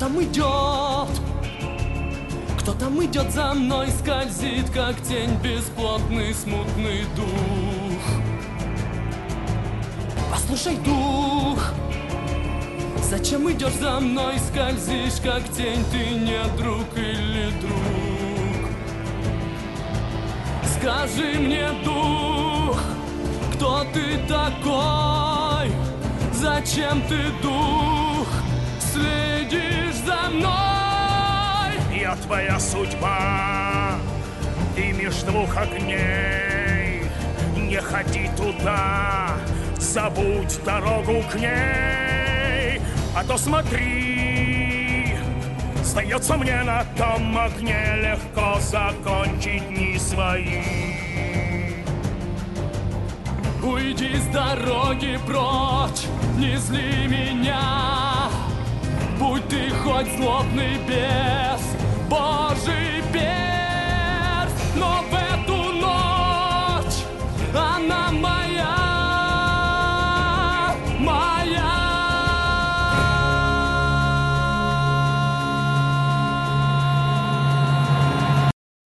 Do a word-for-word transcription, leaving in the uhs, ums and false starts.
там идет? Кто там идет за мной, скользит, как тень, бесплотный, смутный дух? Послушай, дух, зачем идешь за мной, скользишь, как тень? Ты не друг или друг? Скажи мне, дух, кто ты такой? Зачем ты, дух, следишь за мной? Я твоя судьба, ты меж двух огней. Не ходи туда, забудь дорогу к ней. А то смотри, сдается мне, на том огне легко закончить дни свои. Уйди с дороги прочь, не зли меня. Будь ты хоть злобный бес Божий